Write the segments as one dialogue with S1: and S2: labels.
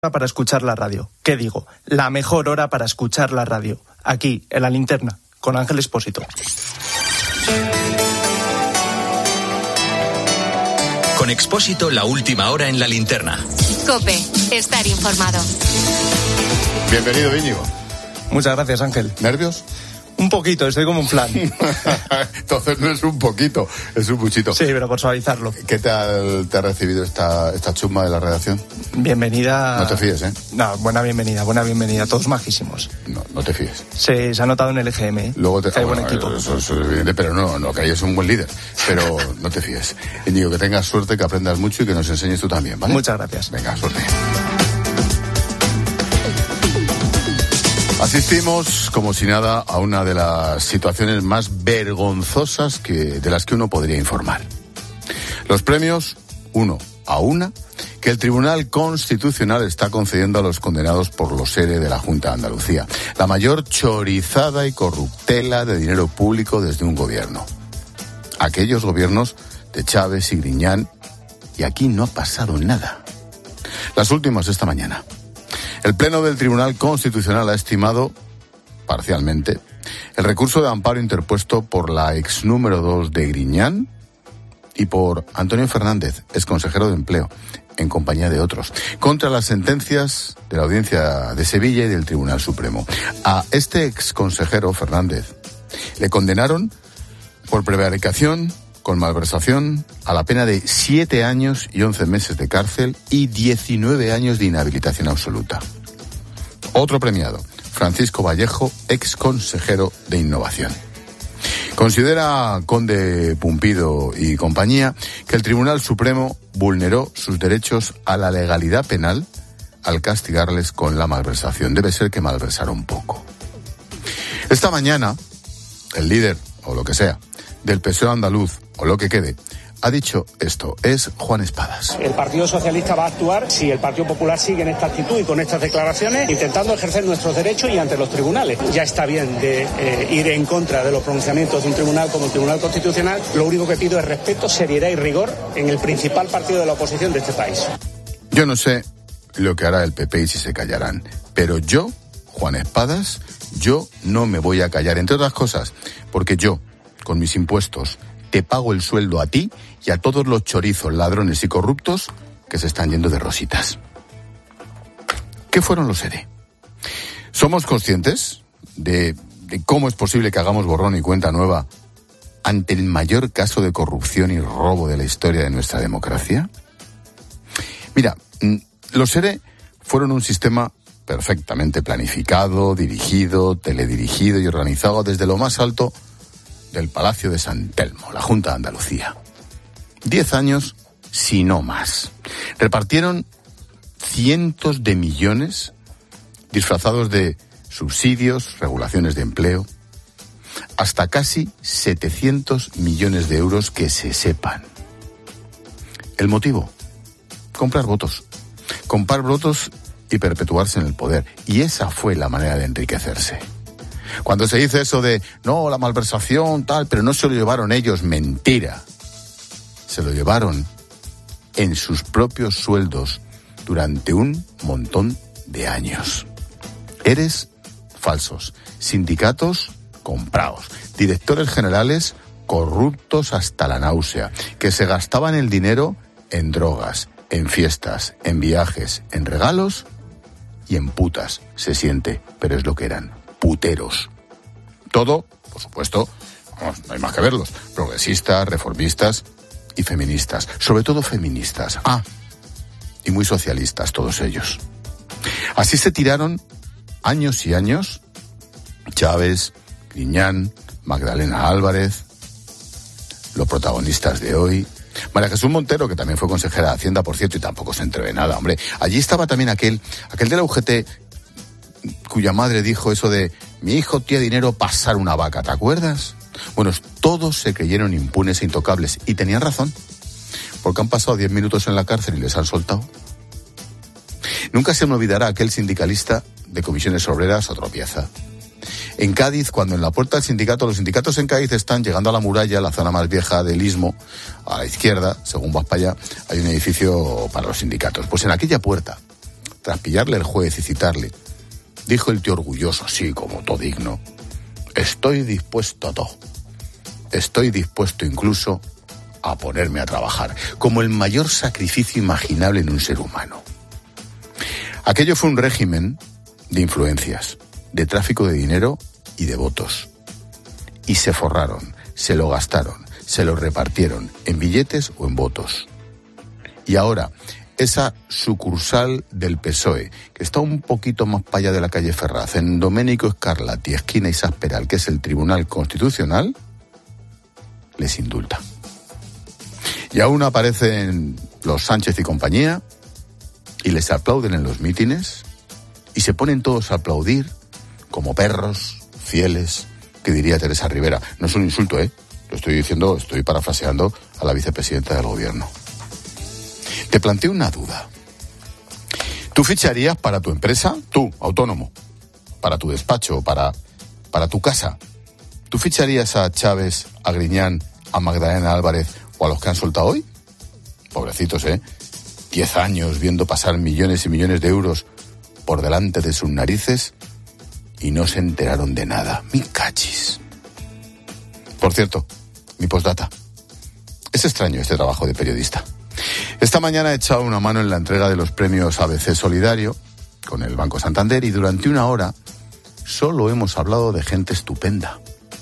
S1: Para escuchar la radio. ¿Qué digo? La mejor hora para escuchar la radio. Aquí, en La Linterna, con Ángel Expósito.
S2: Con Expósito, la última hora en La Linterna.
S3: COPE, estar informado.
S4: Bienvenido, Íñigo.
S1: Muchas gracias, Ángel.
S4: ¿Nervios?
S1: Un poquito, estoy como un flan.
S4: Entonces no es un poquito, es un muchito.
S1: Sí, pero por suavizarlo.
S4: ¿Qué tal te ha recibido esta chusma de la redacción?
S1: Bienvenida.
S4: No te fíes, ¿eh?
S1: No, buena bienvenida, todos majísimos.
S4: No te fíes.
S1: Se ha notado en el EGM, ¿eh?
S4: Luego te...
S1: Hay buen equipo.
S4: Eso es evidente, pero no, que es un buen líder. Pero no te fíes. Íñigo, que tengas suerte, que aprendas mucho y que nos enseñes tú también, ¿vale?
S1: Muchas gracias.
S4: Venga, suerte. Asistimos, como si nada, a una de las situaciones más vergonzosas de las que uno podría informar. Los premios, 1 a 1, que el Tribunal Constitucional está concediendo a los condenados por los ERE de la Junta de Andalucía. La mayor chorizada y corruptela de dinero público desde un gobierno. Aquellos gobiernos de Chávez y Griñán, y aquí no ha pasado nada. Las últimas esta mañana. El Pleno del Tribunal Constitucional ha estimado, parcialmente, el recurso de amparo interpuesto por la ex número 2 de Griñán y por Antonio Fernández, ex consejero de Empleo, en compañía de otros, contra las sentencias de la Audiencia de Sevilla y del Tribunal Supremo. A este ex consejero Fernández le condenaron por prevaricación con malversación a la pena de 7 años y 11 meses de cárcel y 19 años de inhabilitación absoluta. Otro premiado, Francisco Vallejo, ex consejero de Innovación. Considera Conde Pumpido y compañía que el Tribunal Supremo vulneró sus derechos a la legalidad penal al castigarles con la malversación. Debe ser que malversaron poco. Esta mañana, el líder, o lo que sea, del PSOE andaluz, o lo que quede, ha dicho esto. Es Juan Espadas.
S5: El Partido Socialista va a actuar si el Partido Popular sigue en esta actitud y con estas declaraciones, intentando ejercer nuestros derechos y ante los tribunales. Ya está bien de ir en contra de los pronunciamientos de un tribunal como el Tribunal Constitucional. Lo único que pido es respeto, seriedad y rigor en el principal partido de la oposición de este país.
S4: Yo no sé lo que hará el PP y si se callarán, pero yo, Juan Espadas, yo no me voy a callar, entre otras cosas, porque yo, con mis impuestos, te pago el sueldo a ti y a todos los chorizos, ladrones y corruptos que se están yendo de rositas. ¿Qué fueron los ERE? ¿Somos conscientes de cómo es posible que hagamos borrón y cuenta nueva ante el mayor caso de corrupción y robo de la historia de nuestra democracia? Mira, los ERE fueron un sistema perfectamente planificado, dirigido, teledirigido y organizado desde lo más alto del Palacio de San Telmo, la Junta de Andalucía. 10 años, si no más. Repartieron cientos de millones disfrazados de subsidios, regulaciones de empleo, hasta casi 700 millones de euros que se sepan. ¿El motivo? Comprar votos. Comprar votos y perpetuarse en el poder. Y esa fue la manera de enriquecerse. Cuando se dice eso de, no, la malversación, tal, pero no se lo llevaron ellos, mentira. Se lo llevaron en sus propios sueldos durante un montón de años. EREs falsos, sindicatos comprados, directores generales corruptos hasta la náusea, que se gastaban el dinero en drogas, en fiestas, en viajes, en regalos y en putas. Se siente, pero es lo que eran. Puteros. Todo, por supuesto, vamos, no hay más que verlos, progresistas, reformistas y feministas, sobre todo feministas. Y muy socialistas todos ellos. Así se tiraron años y años Chávez, Griñán, Magdalena Álvarez, los protagonistas de hoy, María Jesús Montero, que también fue consejera de Hacienda, por cierto, y tampoco se entrevé nada, hombre. Allí estaba también aquel de la UGT, cuya madre dijo eso de, mi hijo tiene dinero para pasar una vaca, ¿te acuerdas? Bueno, todos se creyeron impunes e intocables, y tenían razón, porque han pasado 10 minutos en la cárcel y les han soltado. Nunca se me olvidará aquel sindicalista de Comisiones Obreras, otra pieza. En Cádiz, cuando en la puerta del sindicato, los sindicatos en Cádiz están llegando a la muralla, la zona más vieja del Istmo, a la izquierda, según vas para allá, hay un edificio para los sindicatos. Pues en aquella puerta, tras pillarle el juez y citarle, dijo el tío orgulloso, así como todo digno: estoy dispuesto a todo. Estoy dispuesto incluso a ponerme a trabajar, como el mayor sacrificio imaginable en un ser humano. Aquello fue un régimen de influencias, de tráfico de dinero y de votos. Y se forraron, se lo gastaron, se lo repartieron en billetes o en votos. Y ahora, esa sucursal del PSOE, que está un poquito más para allá de la calle Ferraz, en Domenico Scarlatti, esquina Isás Peral, que es el Tribunal Constitucional, les indulta. Y aún aparecen los Sánchez y compañía y les aplauden en los mítines y se ponen todos a aplaudir como perros fieles, que diría Teresa Rivera. No es un insulto, Lo estoy diciendo, estoy parafraseando a la vicepresidenta del gobierno. Te planteo una duda. ¿Tú ficharías para tu empresa? Tú, autónomo. Para tu despacho, para tu casa. ¿Tú ficharías a Chávez, a Griñán, a Magdalena Álvarez o a los que han soltado hoy? Pobrecitos, 10 años viendo pasar millones y millones de euros por delante de sus narices y no se enteraron de nada. ¡Mi cachis! Por cierto, mi postdata. Es extraño este trabajo de periodista. Esta mañana he echado una mano en la entrega de los premios ABC Solidario con el Banco Santander y durante una hora solo hemos hablado de gente estupenda.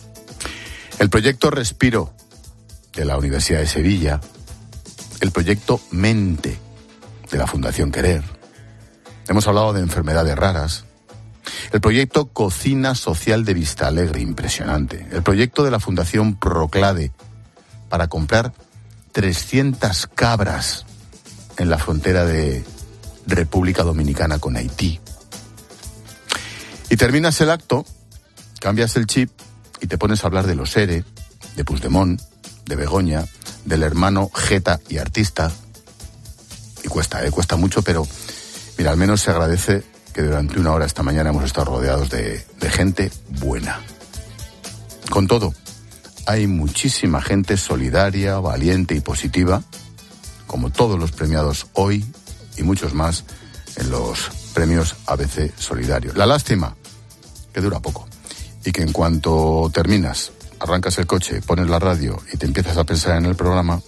S4: El proyecto Respiro de la Universidad de Sevilla, el proyecto Mente de la Fundación Querer. Hemos hablado de enfermedades raras. El proyecto Cocina Social de Vistalegre, impresionante. El proyecto de la Fundación Proclade para comprar 300 cabras en la frontera de República Dominicana con Haití. Y terminas el acto, cambias el chip y te pones a hablar de los ERE, de Puigdemont, de Begoña, del hermano Jeta y artista. Y cuesta mucho, pero mira, al menos se agradece que durante una hora esta mañana hemos estado rodeados de gente buena. Con todo, hay muchísima gente solidaria, valiente y positiva, como todos los premiados hoy y muchos más en los premios ABC Solidario. La lástima, que dura poco, y que en cuanto terminas, arrancas el coche, pones la radio y te empiezas a pensar en el programa,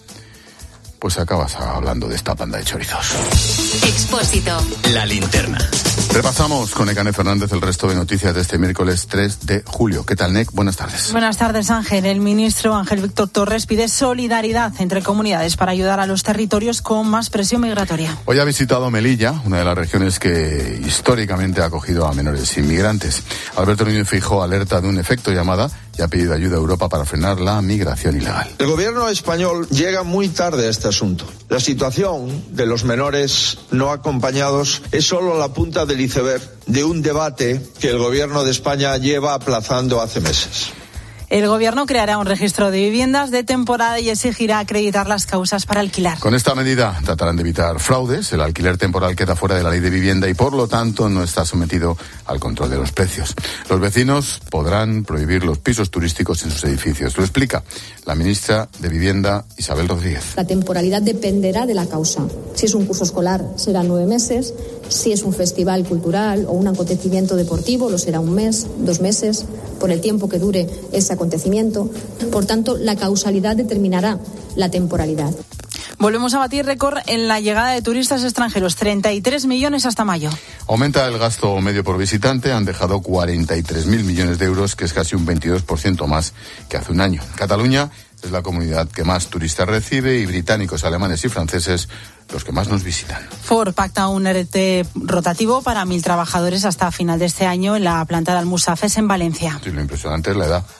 S4: pues acabas hablando de esta panda de chorizos.
S3: Expósito.
S2: La linterna.
S4: Repasamos con Nekane Fernández el resto de noticias de este miércoles 3 de julio. ¿Qué tal, Nek? Buenas tardes.
S6: Buenas tardes, Ángel. El ministro Ángel Víctor Torres pide solidaridad entre comunidades para ayudar a los territorios con más presión migratoria.
S4: Hoy ha visitado Melilla, una de las regiones que históricamente ha acogido a menores inmigrantes. Alberto Núñez Feijóo alerta de un efecto llamada y ha pedido ayuda a Europa para frenar la migración ilegal.
S7: El gobierno español llega muy tarde a este asunto. La situación de los menores no acompañados es solo la punta del iceberg de un debate que el gobierno de España lleva aplazando hace meses.
S6: El gobierno creará un registro de viviendas de temporada y exigirá acreditar las causas para alquilar.
S4: Con esta medida tratarán de evitar fraudes. El alquiler temporal queda fuera de la ley de vivienda y por lo tanto no está sometido al control de los precios. Los vecinos podrán prohibir los pisos turísticos en sus edificios. Lo explica la ministra de Vivienda, Isabel Rodríguez.
S8: La temporalidad dependerá de la causa. Si es un curso escolar, serán 9 meses. Si es un festival cultural o un acontecimiento deportivo, lo será 1 mes, 2 meses, por el tiempo que dure ese acontecimiento. Por tanto, la causalidad determinará la temporalidad.
S6: Volvemos a batir récord en la llegada de turistas extranjeros, 33 millones hasta mayo.
S4: Aumenta el gasto medio por visitante, han dejado 43.000 millones de euros, que es casi un 22% más que hace un año. Cataluña es la comunidad que más turistas recibe y británicos, alemanes y franceses los que más nos visitan.
S6: Ford pacta un ERTE rotativo para 1.000 trabajadores hasta final de este año en la planta de Almusafes en Valencia.
S4: Sí, lo impresionante es la edad.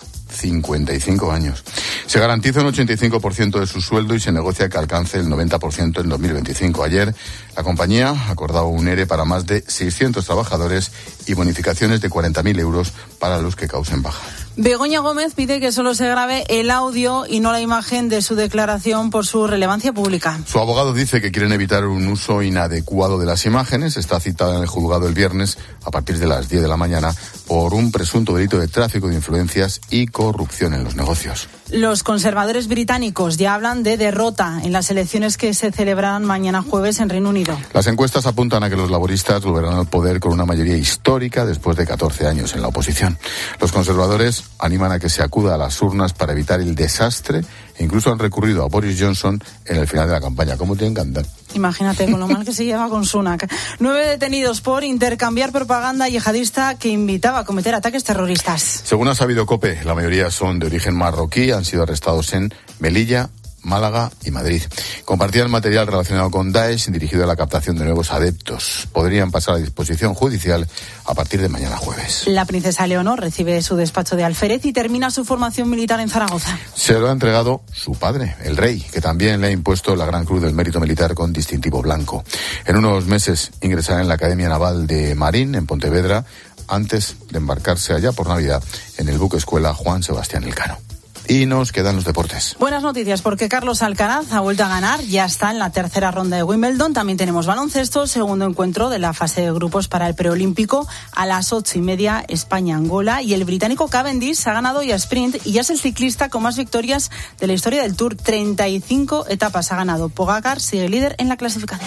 S4: 55 años. Se garantiza un 85% de su sueldo y se negocia que alcance el 90% en 2025. Ayer, la compañía ha acordado un ERE para más de 600 trabajadores y bonificaciones de 40.000 euros para los que causen baja.
S6: Begoña Gómez pide que solo se grabe el audio y no la imagen de su declaración por su relevancia pública.
S4: Su abogado dice que quieren evitar un uso inadecuado de las imágenes. Está citada en el juzgado el viernes a partir de las 10 de la mañana por un presunto delito de tráfico de influencias y corrupción en los negocios.
S6: Los conservadores británicos ya hablan de derrota en las elecciones que se celebrarán mañana jueves en Reino Unido.
S4: Las encuestas apuntan a que los laboristas volverán al poder con una mayoría histórica después de 14 años en la oposición. Los conservadores animan a que se acuda a las urnas para evitar el desastre e incluso han recurrido a Boris Johnson en el final de la campaña. ¿Cómo te encantan?
S6: Imagínate con lo mal que se lleva con Sunak. 9 detenidos por intercambiar propaganda yihadista que invitaba a cometer ataques terroristas.
S4: Según ha sabido COPE, la mayoría son de origen marroquí, han sido arrestados en Melilla, Málaga y Madrid. Compartían material relacionado con Daesh dirigido a la captación de nuevos adeptos. Podrían pasar a disposición judicial a partir de mañana jueves.
S6: La princesa Leonor recibe su despacho de alférez y termina su formación militar en Zaragoza.
S4: Se lo ha entregado su padre, el rey, que también le ha impuesto la Gran Cruz del Mérito Militar con distintivo blanco. En unos meses ingresará en la Academia Naval de Marín, en Pontevedra, antes de embarcarse allá por Navidad en el buque escuela Juan Sebastián Elcano. Y nos quedan los deportes.
S6: Buenas noticias porque Carlos Alcaraz ha vuelto a ganar, ya está en la tercera ronda de Wimbledon. También tenemos baloncesto, segundo encuentro de la fase de grupos para el preolímpico a las 8:30, España-Angola. Y el británico Cavendish ha ganado ya sprint y ya es el ciclista con más victorias de la historia del Tour. 35 etapas ha ganado. Pogacar sigue líder en la clasificación.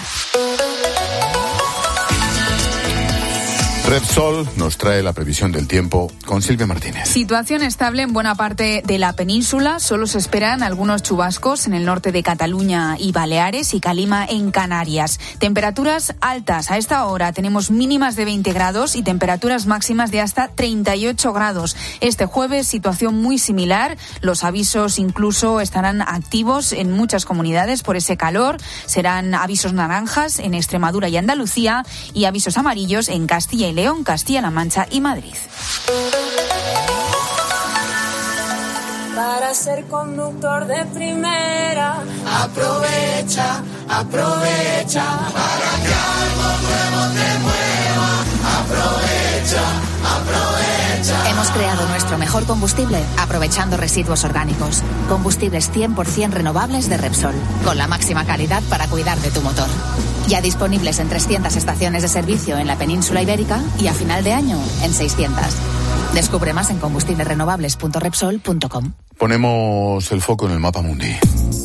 S4: Repsol nos trae la previsión del tiempo con Silvia Martínez.
S9: Situación estable en buena parte de la península. Solo se esperan algunos chubascos en el norte de Cataluña y Baleares y calima en Canarias. Temperaturas altas. A esta hora tenemos mínimas de 20 grados y temperaturas máximas de hasta 38 grados. Este jueves situación muy similar. Los avisos incluso estarán activos en muchas comunidades por ese calor. Serán avisos naranjas en Extremadura y Andalucía y avisos amarillos en Castilla y León, Castilla-La Mancha y Madrid.
S10: Para ser conductor de primera, aprovecha, aprovecha, para que algo nuevo te mueva, aprovecha, aprovecha.
S11: Hemos creado nuestro mejor combustible aprovechando residuos orgánicos. Combustibles 100% renovables de Repsol, con la máxima calidad para cuidar de tu motor. Ya disponibles en 300 estaciones de servicio en la península ibérica y a final de año en 600. Descubre más en combustiblesrenovables.repsol.com.
S4: Ponemos el foco en el mapa mundi.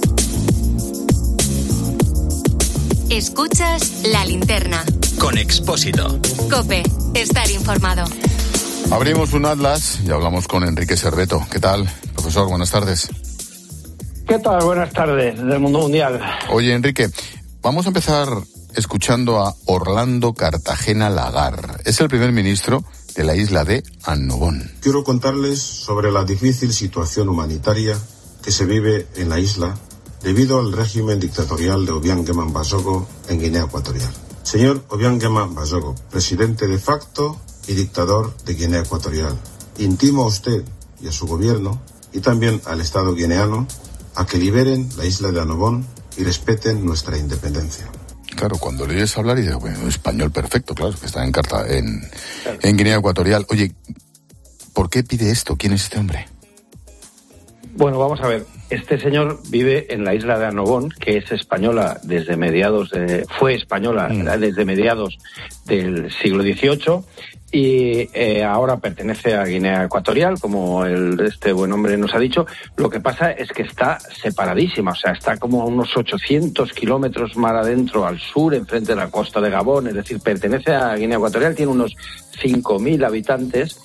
S3: Escuchas La Linterna.
S2: Con Expósito.
S3: COPE. Estar informado.
S4: Abrimos un atlas y hablamos con Enrique Serveto. ¿Qué tal, profesor? Buenas tardes.
S5: ¿Qué tal? Buenas tardes del mundo mundial.
S4: Oye, Enrique, vamos a empezar escuchando a Orlando Cartagena Lagar. Es el primer ministro de la isla de Annobón.
S12: Quiero contarles sobre la difícil situación humanitaria que se vive en la isla debido al régimen dictatorial de Obiang Basogo en Guinea Ecuatorial. Señor Obiang Basogo, presidente de facto y dictador de Guinea Ecuatorial, intimo a usted y a su gobierno y también al Estado guineano a que liberen la isla de Annobón y respeten nuestra independencia.
S4: Claro, cuando le oyes hablar y dices, bueno, español perfecto, claro, que está en Guinea Ecuatorial. Oye, ¿por qué pide esto? ¿Quién es este hombre?
S5: Bueno, vamos a ver. Este señor vive en la isla de Annobón, que es española desde fue española desde mediados del siglo XVIII y ahora pertenece a Guinea Ecuatorial, como este buen hombre nos ha dicho. Lo que pasa es que está separadísima, o sea, está como a unos 800 kilómetros mar adentro al sur, enfrente de la costa de Gabón, es decir, pertenece a Guinea Ecuatorial, tiene unos 5.000 habitantes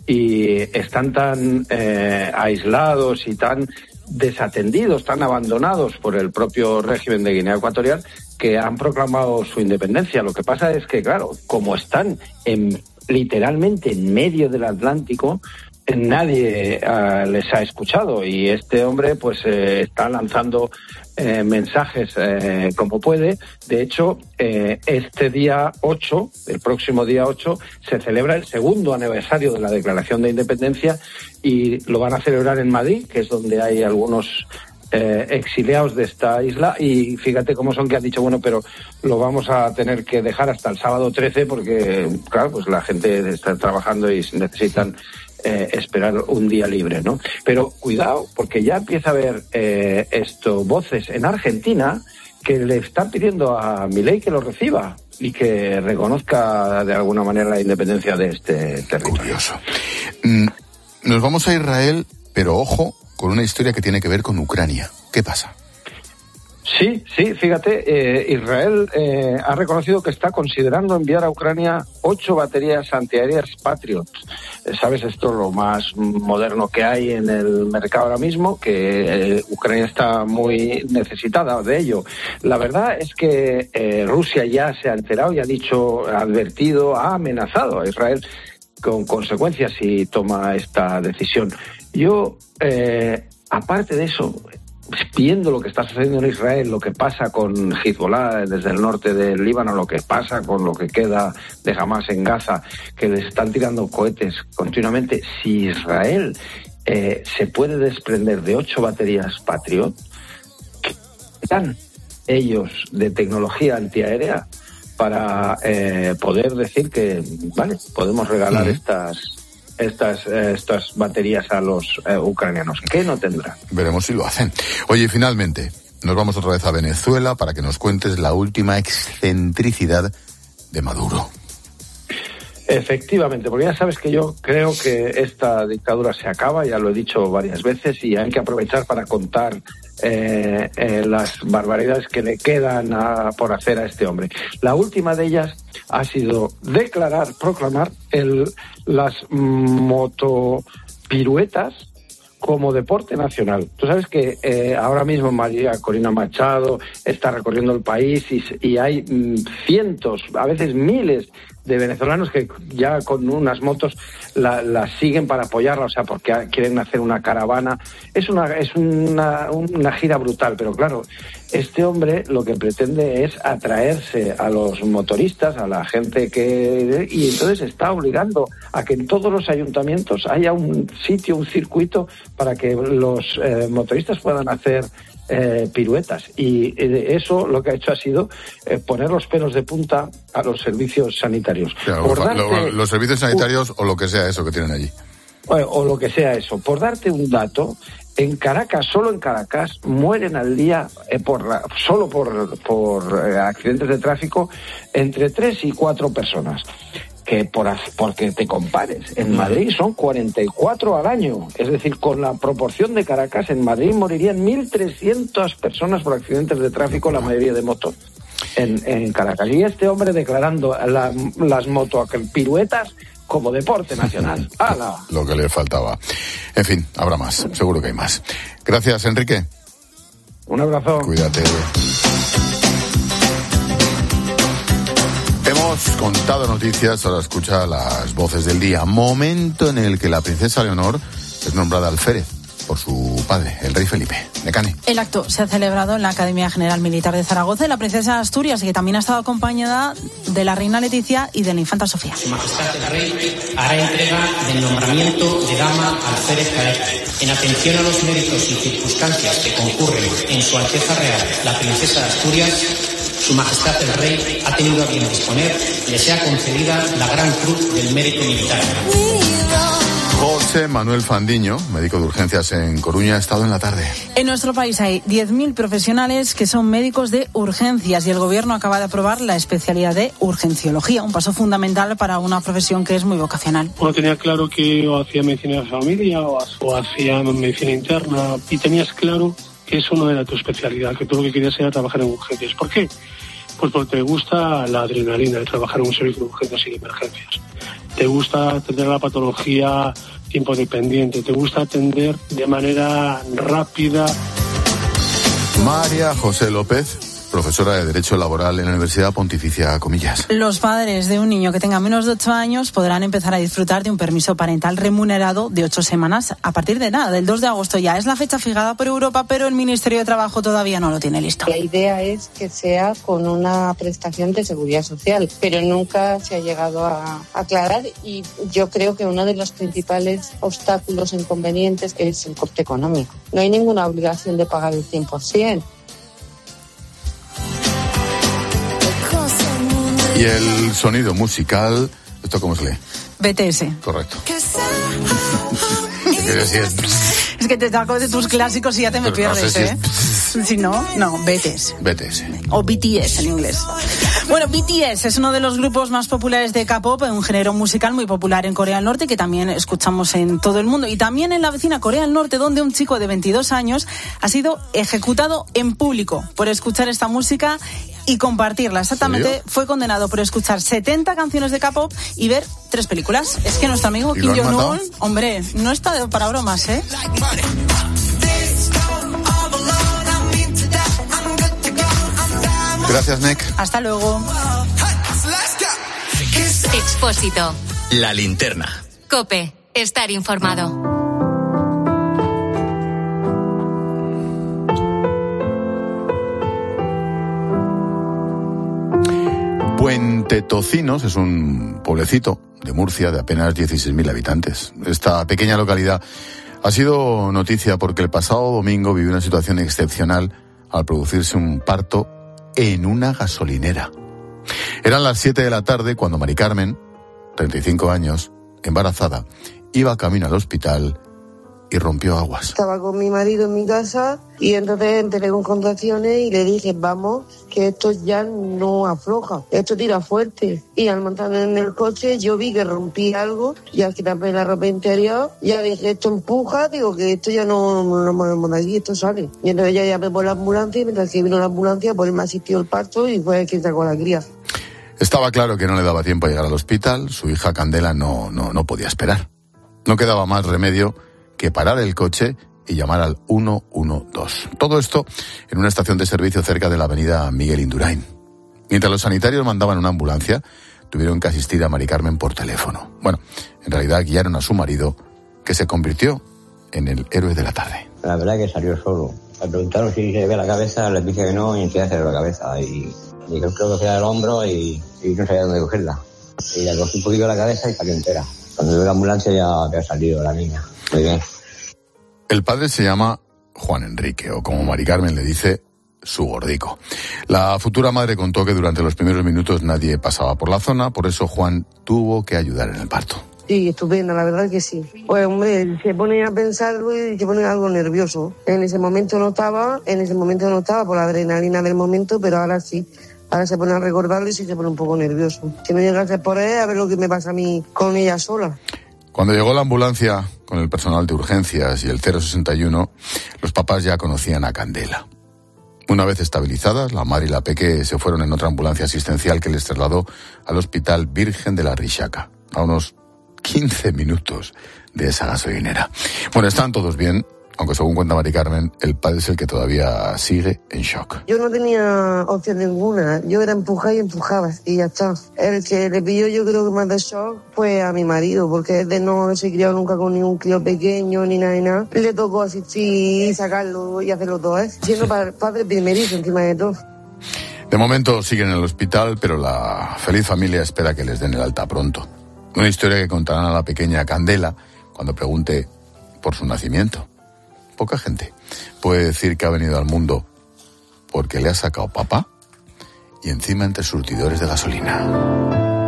S5: y están tan aislados y tan desatendidos, tan abandonados por el propio régimen de Guinea Ecuatorial que han proclamado su independencia. Lo que pasa es que, claro, como están literalmente en medio del Atlántico, nadie les ha escuchado y este hombre pues está lanzando mensajes como puede. De hecho, este día 8, el próximo día 8, se celebra el segundo aniversario de la Declaración de Independencia y lo van a celebrar en Madrid, que es donde hay algunos exiliados de esta isla, y fíjate cómo son, que han dicho, bueno, pero lo vamos a tener que dejar hasta el sábado 13 porque, claro, pues la gente está trabajando y necesitan
S13: esperar un día libre, ¿no? Pero cuidado, porque ya empieza a haber voces en Argentina que le están pidiendo a Milei que lo reciba y que reconozca de alguna manera la independencia de este territorio.
S4: Curioso. Nos vamos a Israel, pero ojo, con una historia que tiene que ver con Ucrania. ¿Qué pasa?
S13: Sí, fíjate, Israel ha reconocido que está considerando enviar a Ucrania 8 baterías antiaéreas Patriot. Sabes, esto es lo más moderno que hay en el mercado ahora mismo, que Ucrania está muy necesitada de ello. La verdad es que Rusia ya se ha enterado y ha advertido, ha amenazado a Israel con consecuencias si toma esta decisión. Yo, aparte de eso, viendo lo que está sucediendo en Israel, lo que pasa con Hezbollah desde el norte del Líbano, lo que pasa con lo que queda de Hamas en Gaza, que les están tirando cohetes continuamente, si Israel se puede desprender de 8 baterías Patriot, ¿qué dan ellos de tecnología antiaérea para poder decir que, vale, podemos regalar estas baterías a los ucranianos? ¿Qué no tendrán?
S4: Veremos si lo hacen. Oye, y finalmente, nos vamos otra vez a Venezuela para que nos cuentes la última excentricidad de Maduro.
S13: Efectivamente, porque ya sabes que yo creo que esta dictadura se acaba, ya lo he dicho varias veces, y hay que aprovechar para contar las barbaridades que le quedan por hacer a este hombre. La última de ellas ha sido proclamar las motopiruetas como deporte nacional. Tú sabes que ahora mismo María Corina Machado está recorriendo el país y hay cientos, a veces miles de venezolanos que ya con unas motos la siguen para apoyarla, o sea, porque quieren hacer una caravana. Es una gira brutal, pero claro, este hombre lo que pretende es atraerse a los motoristas, a la gente y entonces está obligando a que en todos los ayuntamientos haya un sitio, un circuito para que los motoristas puedan hacer piruetas, y eso lo que ha hecho ha sido poner los pelos de punta a los servicios sanitarios.
S4: Claro, los servicios sanitarios o lo que sea eso que tienen allí.
S13: O lo que sea eso. Por darte un dato, en Caracas, solo en Caracas, mueren al día solo por accidentes de tráfico entre 3 y 4 personas. Porque te compares, en Madrid son 44 al año, es decir, con la proporción de Caracas, en Madrid morirían 1.300 personas por accidentes de tráfico, la mayoría de motos en Caracas. Y este hombre declarando las motopiruetas como deporte nacional. ¡Hala!
S4: Lo que le faltaba. En fin, habrá más, seguro que hay más. Gracias, Enrique.
S13: Un abrazo.
S4: Cuídate. Hemos contado noticias, ahora escucha las voces del día. Momento en el que la princesa Leonor es nombrada alférez por su padre, el rey Felipe. Necane.
S6: El acto se ha celebrado en la Academia General Militar de Zaragoza y la princesa de Asturias, que también ha estado acompañada de la reina Leticia y de la infanta Sofía.
S14: Su Majestad el Rey hará entrega del nombramiento de dama alférez cadet. En atención a los méritos y circunstancias que concurren en Su Alteza Real, la princesa de Asturias, Su Majestad el Rey ha tenido a bien disponer, le sea concedida la Gran Cruz del Mérito Militar.
S4: José Manuel Fandiño, médico de urgencias en Coruña, ha estado en la tarde.
S6: En nuestro país hay 10.000 profesionales que son médicos de urgencias y el Gobierno acaba de aprobar la especialidad de urgenciología, un paso fundamental para una profesión que es muy vocacional.
S15: Uno tenía claro que o hacía medicina de familia o hacía medicina interna, y tenías claro que eso no era tu especialidad, que tú lo que querías era trabajar en urgencias. ¿Por qué? Pues porque te gusta la adrenalina de trabajar en un servicio de urgencias y de emergencias. Te gusta atender la patología tiempo dependiente, te gusta atender de manera rápida.
S4: María José López, profesora de Derecho Laboral en la Universidad Pontificia Comillas.
S6: Los padres de un niño que tenga menos de 8 años podrán empezar a disfrutar de un permiso parental remunerado de 8 semanas a partir del 2 de agosto. Ya es la fecha fijada por Europa, pero el Ministerio de Trabajo todavía no lo tiene listo.
S16: La idea es que sea con una prestación de seguridad social, pero nunca se ha llegado a aclarar, y yo creo que uno de los principales obstáculos e inconvenientes es el coste económico. No hay ninguna obligación de pagar el 100%.
S4: Y el sonido musical ¿Esto cómo se lee?
S6: BTS.
S4: Correcto.
S6: Es que te saco de tus clásicos y ya te me pierdes, no sé si no, BTS.
S4: BTS.
S6: O BTS en inglés. Bueno, BTS es uno de los grupos más populares de K-pop, un género musical muy popular en Corea del Norte que también escuchamos en todo el mundo. Y también en la vecina Corea del Norte, donde un chico de 22 años ha sido ejecutado en público por escuchar esta música y compartirla. Exactamente, fue condenado por escuchar 70 canciones de K-pop y ver 3 películas. Es que nuestro amigo Kim Jong-un, hombre, no está para bromas, ¿eh?
S4: Gracias, Nick.
S6: Hasta luego.
S3: Expósito.
S2: La linterna.
S3: COPE. Estar informado.
S4: Puente Tocinos es un pueblecito de Murcia de apenas 16.000 habitantes. Esta pequeña localidad ha sido noticia porque el pasado domingo vivió una situación excepcional al producirse un parto en una gasolinera. Eran las 7 de la tarde cuando Mari Carmen, 35 años, embarazada, iba camino al hospital y rompió aguas.
S16: Estaba con mi marido en mi casa y entonces entré con contracciones y le dije, vamos, que esto ya no afloja, esto tira fuerte. Y al montarme en el coche yo vi que rompí algo y al quitarme la ropa interior ya dije, esto empuja, digo que esto ya no movemos de aquí, esto sale. Y entonces ya llamé por la ambulancia y mientras que vino la ambulancia pues me asistió el parto y fue quien sacó a la cría.
S4: Estaba claro que no le daba tiempo a llegar al hospital, su hija Candela no podía esperar. No quedaba más remedio que parar el coche y llamar al 112. Todo esto en una estación de servicio cerca de la avenida Miguel Indurain. Mientras los sanitarios mandaban una ambulancia, tuvieron que asistir a Mari Carmen por teléfono. Bueno, en realidad guiaron a su marido, que se convirtió en el héroe de la tarde.
S17: La verdad es que salió solo. Me preguntaron si se le veía la cabeza, les dije que no y enseguida se le ve la cabeza. Y creo que era el hombro y no sabía dónde cogerla. Y le cogí un poquito la cabeza y salió entera. Cuando veo la ambulancia ya había salido la niña. Muy bien.
S4: El padre se llama Juan Enrique, o como Mari Carmen le dice, su gordico. La futura madre contó que durante los primeros minutos nadie pasaba por la zona, por eso Juan tuvo que ayudar en el parto.
S16: Sí, estupenda, la verdad que sí. Pues hombre, se pone a pensarlo y se pone algo nervioso. En ese momento no estaba por la adrenalina del momento, pero ahora sí. Ahora se pone a recordarlo y sí se pone un poco nervioso. Si no llegase por él, a ver lo que me pasa a mí con ella sola.
S4: Cuando llegó la ambulancia con el personal de urgencias y el 061, los papás ya conocían a Candela. Una vez estabilizadas, la madre y la peque se fueron en otra ambulancia asistencial que les trasladó al Hospital Virgen de la Rixaca, a unos 15 minutos de esa gasolinera. Bueno, están todos bien, aunque según cuenta Mari Carmen, el padre es el que todavía sigue en shock.
S16: Yo no tenía opción ninguna, yo era empujar y empujaba y ya está. El que le pilló yo creo que más de shock fue a mi marido, porque él no se crió nunca con ningún crío pequeño ni nada. Le tocó asistir y sacarlo y hacerlo todo, siendo padre primerizo encima de todo.
S4: De momento siguen en el hospital, pero la feliz familia espera que les den el alta pronto. Una historia que contarán a la pequeña Candela cuando pregunte por su nacimiento. Poca gente puede decir que ha venido al mundo porque le ha sacado papá y encima entre surtidores de gasolina.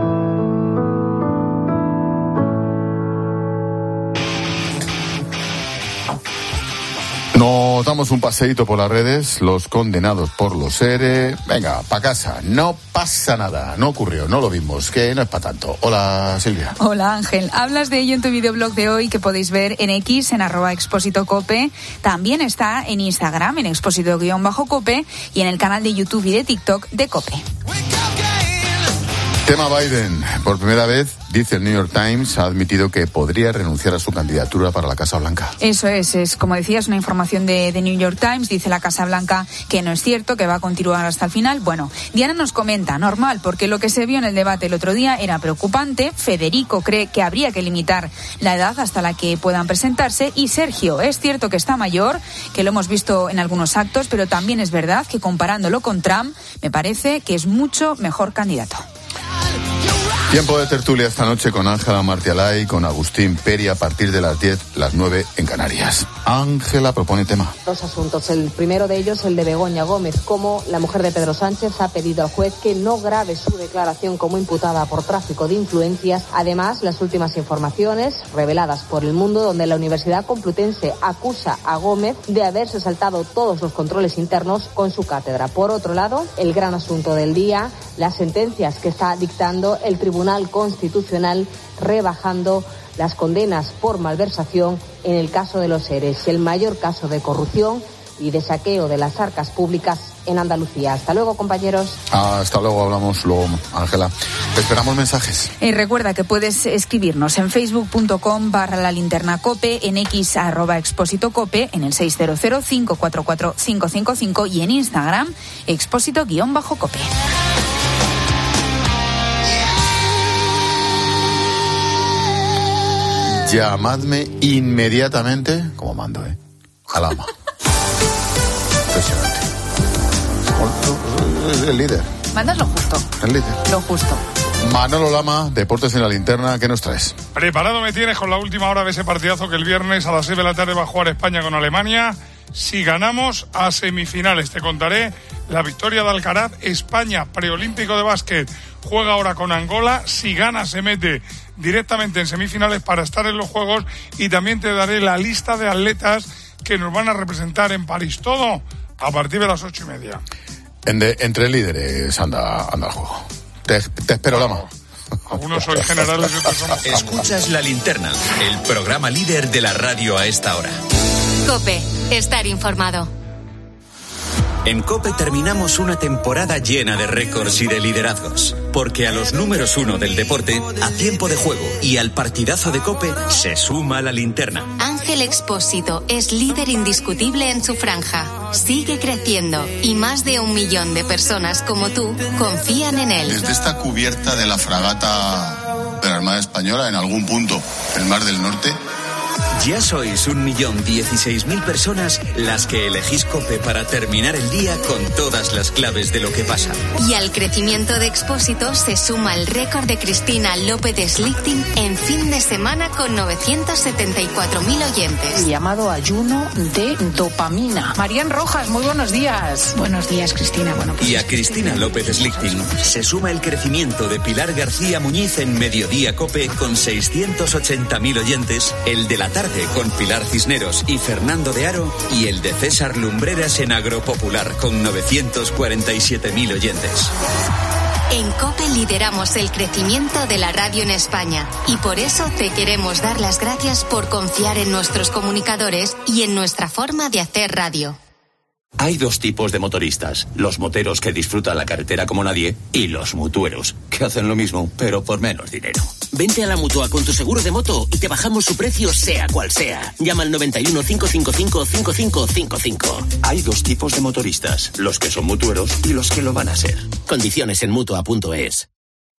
S4: Nos damos un paseíto por las redes, los condenados por los ERE. Venga, pa' casa, no pasa nada, no ocurrió, no lo vimos, que no es para tanto. Hola, Silvia.
S9: Hola, Ángel. Hablas de ello en tu videoblog de hoy que podéis ver en X, en @expósitocope. También está en Instagram, en expósito_cope y en el canal de YouTube y de TikTok de Cope.
S4: Tema Biden. Por primera vez, dice el New York Times, ha admitido que podría renunciar a su candidatura para la Casa Blanca.
S9: Eso es como decías, una información de New York Times. Dice la Casa Blanca que no es cierto, que va a continuar hasta el final. Bueno, Diana nos comenta, normal, porque lo que se vio en el debate el otro día era preocupante. Federico cree que habría que limitar la edad hasta la que puedan presentarse. Y Sergio, es cierto que está mayor, que lo hemos visto en algunos actos, pero también es verdad que comparándolo con Trump, me parece que es mucho mejor candidato.
S4: Tiempo de tertulia esta noche con Ángela Martialay, con Agustín Peri a partir de las 10, las 9 en Canarias. Ángela propone tema.
S18: Dos asuntos. El primero de ellos, el de Begoña Gómez, como la mujer de Pedro Sánchez ha pedido al juez que no grave su declaración como imputada por tráfico de influencias. Además, las últimas informaciones reveladas por El Mundo, donde la Universidad Complutense acusa a Gómez de haberse saltado todos los controles internos con su cátedra. Por otro lado, el gran asunto del día, las sentencias que está dictando el Tribunal Constitucional, rebajando las condenas por malversación en el caso de los ERES, el mayor caso de corrupción y de saqueo de las arcas públicas en Andalucía. Hasta luego, compañeros.
S4: Hasta luego, hablamos luego, Ángela. Esperamos mensajes.
S9: Recuerda que puedes escribirnos en facebook.com/lalinternacope, en x @expósitocope, en el 600-544-555 y en Instagram expósito_cope.
S4: Llamadme inmediatamente, como mando, al ama. Impresionante. El líder.
S9: Mandas lo justo.
S4: El líder.
S9: Lo justo.
S4: Manolo Lama, Deportes en la Linterna, ¿qué nos traes?
S19: Preparado me tienes con la última hora de ese partidazo que el viernes a las 6 de la tarde va a jugar España con Alemania. Si ganamos, a semifinales. Te contaré la victoria de Alcaraz. España, preolímpico de básquet, juega ahora con Angola. Si gana, se mete directamente en semifinales para estar en los Juegos. Y también te daré la lista de atletas que nos van a representar en París. Todo a partir de las 8:30.
S4: Entre líderes anda el juego. Te espero, Lama.
S19: Algunos sois generales y otros somos...
S2: Escuchas La Linterna, el programa líder de la radio a esta hora.
S3: COPE, estar informado.
S2: En COPE terminamos una temporada llena de récords y de liderazgos, porque a los números 1 del deporte, a tiempo de juego y al partidazo de COPE se suma la linterna.
S3: Ángel Expósito es líder indiscutible en su franja. Sigue creciendo y más de 1 millón de personas como tú confían en él.
S4: Desde esta cubierta de la fragata de la Armada Española, en algún punto del Mar del Norte,
S2: ya sois 1.016.000 personas las que elegís COPE para terminar el día con todas las claves de lo que pasa.
S3: Y al crecimiento de Expósito se suma el récord de Cristina López Slichting en fin de semana con 974.000 oyentes.
S20: Llamado ayuno de dopamina. Marian Rojas, muy buenos días. Buenos días, Cristina. Bueno, pues
S2: y a Cristina López Slichting se suma el crecimiento de Pilar García Muñiz en Mediodía COPE con 680.000 oyentes, el de la tarde con Pilar Cisneros y Fernando de Aro y el de César Lumbreras en Agropopular con 947.000 oyentes.
S3: En COPE lideramos el crecimiento de la radio en España y por eso te queremos dar las gracias por confiar en nuestros comunicadores y en nuestra forma de hacer radio.
S21: Hay dos tipos de motoristas, los moteros que disfrutan la carretera como nadie y los mutueros, que hacen lo mismo, pero por menos dinero.
S22: Vente a la Mutua con tu seguro de moto y te bajamos su precio sea cual sea. Llama al 91 555 5555.
S21: Hay dos tipos de motoristas, los que son mutueros y los que lo van a ser.
S22: Condiciones en Mutua.es.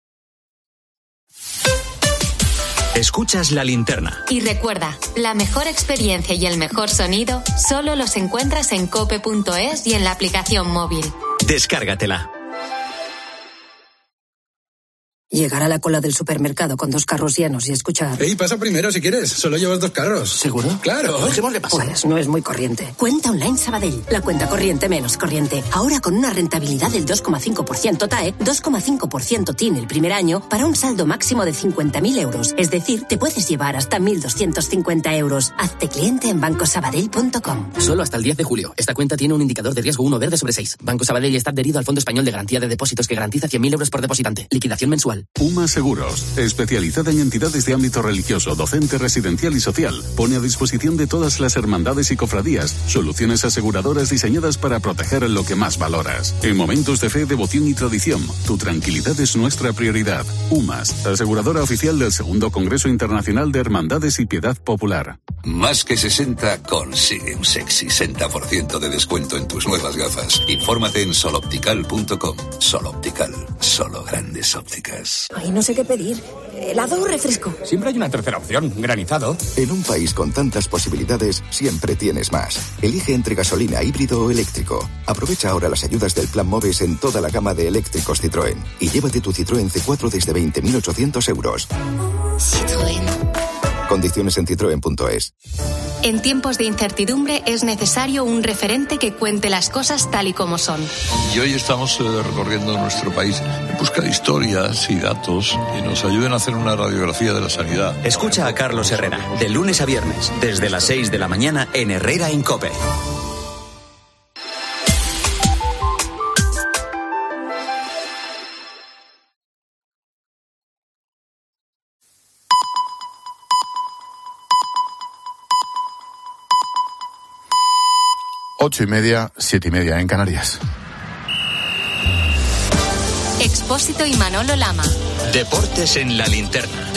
S2: Escuchas La Linterna.
S3: Y recuerda, la mejor experiencia y el mejor sonido solo los encuentras en cope.es y en la aplicación móvil.
S2: Descárgatela.
S23: Llegar a la cola del supermercado con 2 carros llenos y escuchar...
S24: Ey, pasa primero si quieres. Solo llevas 2 carros.
S23: ¿Seguro?
S24: ¡Claro!
S23: Dejémosle pasar. Pues no es muy corriente. Cuenta Online Sabadell. La cuenta corriente menos corriente. Ahora con una rentabilidad del 2,5% TAE, 2,5% TIN el primer año, para un saldo máximo de 50.000 euros. Es decir, te puedes llevar hasta 1.250 euros. Hazte cliente en bancosabadell.com.
S22: Solo hasta el 10 de julio. Esta cuenta tiene un indicador de riesgo 1 verde sobre 6. Banco Sabadell está adherido al Fondo Español de Garantía de Depósitos que garantiza 100.000 euros por depositante. Liquidación mensual.
S25: UMA Seguros, especializada en entidades de ámbito religioso, docente, residencial y social, pone a disposición de todas las hermandades y cofradías soluciones aseguradoras diseñadas para proteger lo que más valoras. En momentos de fe, devoción y tradición, tu tranquilidad es nuestra prioridad. UMAS, aseguradora oficial del 2º Congreso Internacional de Hermandades y Piedad Popular.
S26: Más que 60 consigue un sexy 60% de descuento en tus nuevas gafas. Infórmate en soloptical.com. Soloptical, solo grandes ópticas.
S1: Ay, no sé qué pedir. ¿Helado o refresco?
S7: Siempre hay una tercera opción, granizado.
S8: En un país con tantas posibilidades, siempre tienes más. Elige entre gasolina, híbrido o eléctrico. Aprovecha ahora las ayudas del Plan MOVES en toda la gama de eléctricos Citroën. Y llévate tu Citroën C4 desde 20.800 euros.
S3: Citroën.
S8: Condiciones en citroen.es.
S3: En tiempos de incertidumbre es necesario un referente que cuente las cosas tal y como son.
S10: Y hoy estamos recorriendo nuestro país en busca de historias y datos que nos ayuden a hacer una radiografía de la sanidad.
S2: Escucha a Carlos Herrera, de lunes a viernes, desde las 6 de la mañana en Herrera en COPE.
S4: Ocho y media, 7:30 en Canarias.
S3: Expósito y Manolo Lama.
S2: Deportes en la linterna.